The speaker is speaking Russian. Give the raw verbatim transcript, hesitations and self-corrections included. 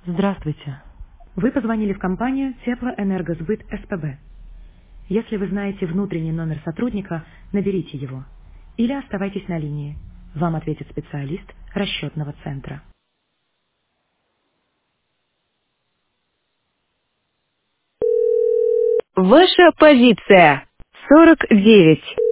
Здравствуйте. Вы позвонили в компанию Теплоэнергосбыт СПБ. Если вы знаете внутренний номер сотрудника, наберите его. Или оставайтесь на линии. Вам ответит специалист расчетного центра. Ваша позиция. сорок девять.